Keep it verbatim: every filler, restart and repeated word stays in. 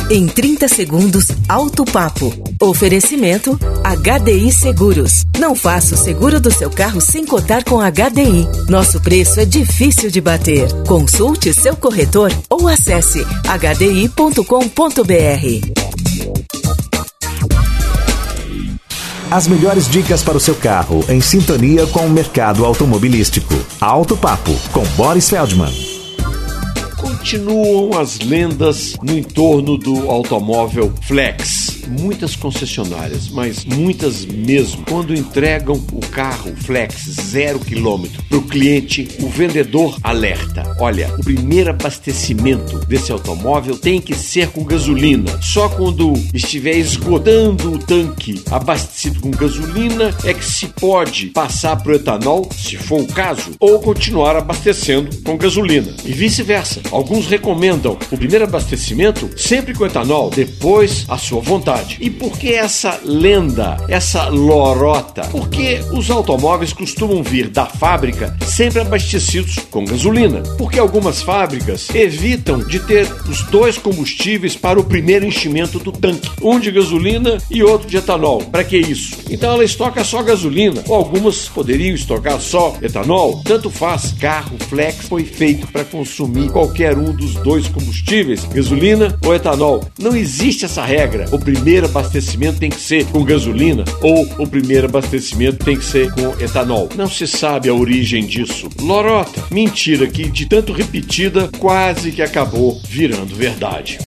Em trinta segundos, Alto Papo. Oferecimento H D I Seguros. Não faça o seguro do seu carro sem cotar com H D I. Nosso preço é difícil de bater. Consulte seu corretor ou acesse h d i ponto com ponto b r. As melhores dicas para o seu carro em sintonia com o mercado automobilístico. Alto Papo, com Boris Feldman. Continuam as lendas no entorno do automóvel flex. Muitas concessionárias, mas muitas mesmo, quando entregam o carro flex zero quilômetro para o cliente, o vendedor alerta: olha, o primeiro abastecimento desse automóvel tem que ser com gasolina. Só quando estiver esgotando o tanque abastecido com gasolina é que se pode passar para o etanol, se for o caso, ou continuar abastecendo com gasolina. E vice-versa. Alguns recomendam o primeiro abastecimento sempre com etanol, depois a sua vontade. E por que essa lenda, essa lorota? Porque os automóveis costumam vir da fábrica sempre abastecidos com gasolina. Porque algumas fábricas evitam de ter os dois combustíveis para o primeiro enchimento do tanque, um de gasolina e outro de etanol. Para que isso? Então ela estoca só gasolina, ou algumas poderiam estocar só etanol. Tanto faz, carro flex foi feito para consumir qualquer um dos dois combustíveis, gasolina ou etanol. Não existe essa regra. O primeiro abastecimento tem que ser com gasolina ou o primeiro abastecimento tem que ser com etanol. Não se sabe a origem disso. Lorota, mentira que de tanto repetida quase que acabou virando verdade.